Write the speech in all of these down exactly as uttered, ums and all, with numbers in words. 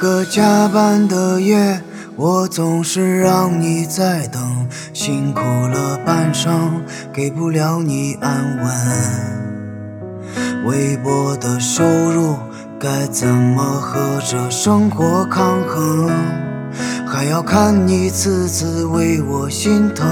个加班的夜，我总是让你在等，辛苦了半生，给不了你安稳。微薄的收入，该怎么和这生活抗衡？还要看你次次为我心疼。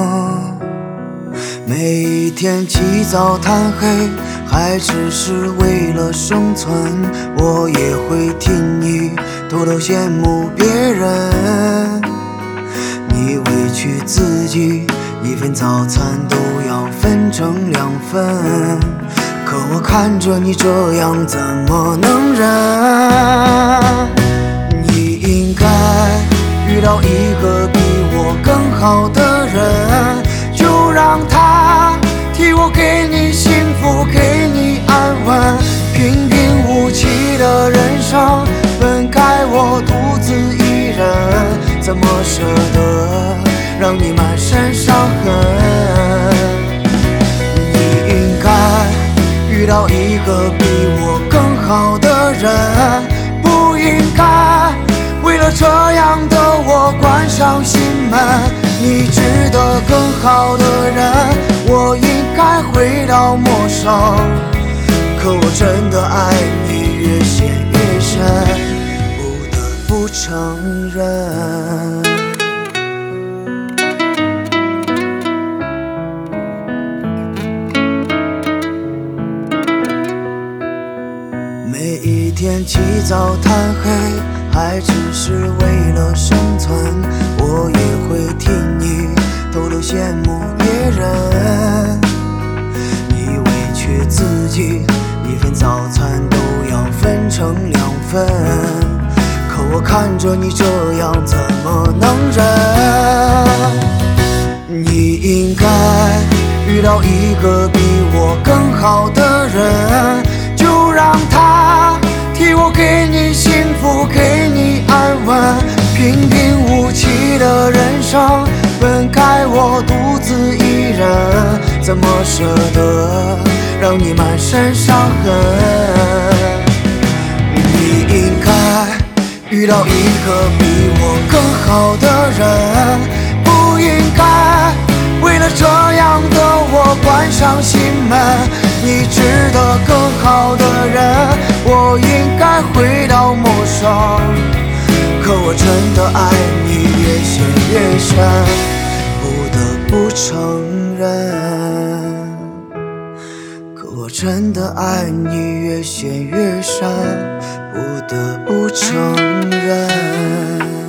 每一天起早贪黑，还只是为了生存，我也会替你偷偷羡慕别人。你委屈自己，一份早餐都要分成两份，可我看着你这样怎么能忍？你应该遇到一个比我更好的人，就让他替我给你幸福，给你安稳。平平无奇的人生，分开我独自一人，怎么舍得让你满身伤痕？你应该遇到一个比我更好的人，不应该为了这样的我关上心门。你值得更好的人，我应该回到陌生，可我真的爱你越陷越深，不得不承认。每一天起早贪黑，还只是为了生存，我也会替你偷偷羡慕别人。你委屈自己，一份早餐都要分成两份，可我看着你这样怎么能忍？你应该遇到一个比我更好的人，就让他替我给你幸福，给你安稳。平平无奇的人生，分开我独自一人，怎么舍得让你满身伤痕？你应该遇到一个比我更好的人，不应该为了这样的我关上心门。你值得更好的人，我应该回到陌生，可我真的爱你越陷越深，不得不承认。可我真的爱你越陷越深，不得不承认。